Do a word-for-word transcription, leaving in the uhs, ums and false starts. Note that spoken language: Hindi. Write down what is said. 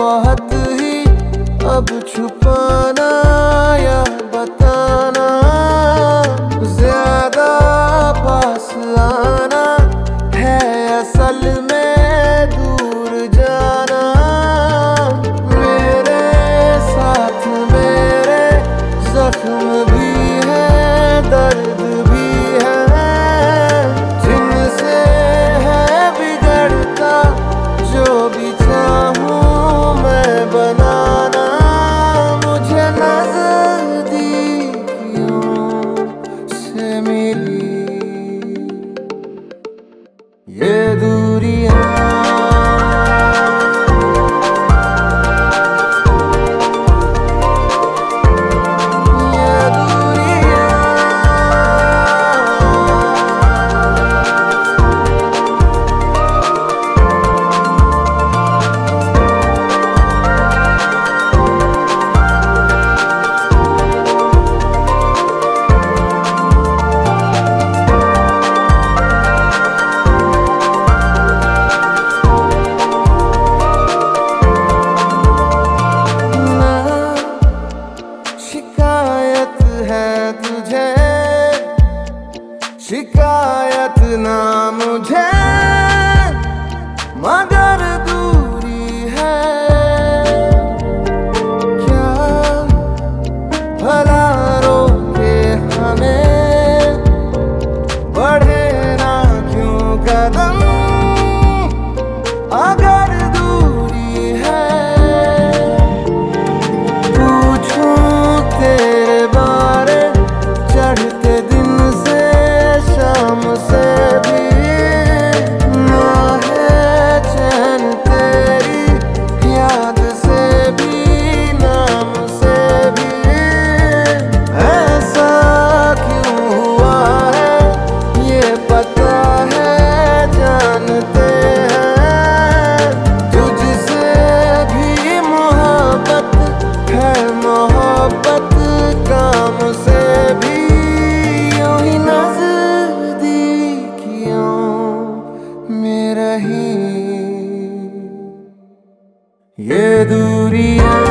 बहुत ही अब छुपाना या बताना, ज्यादा पास आना है असल में दूर जाना। मेरे साथ मेरे जख्म भी है, दर्द भी है, जिनसे है बिगड़ता जो भी चाहूं मैं बनाना। मुझे नजदीकियों से मिली ये दूरियां, शिकायत है तुझे, शिकायत ना मुझे, मगर दूरी है क्या भला रोके हमें, बढ़े ना क्यों कदम अगर दूरी है। तेरे बारे चढ़ते दिन से शाम से भी ना है चैन, तेरी याद से भी नाम से भी। ऐसा क्यों हुआ है ये पता है, जानते हैं तुझसे भी मोहब्बत है, मोहब्बत काम से भी। यूं ही नजदीकियों में रही ये दूरियां।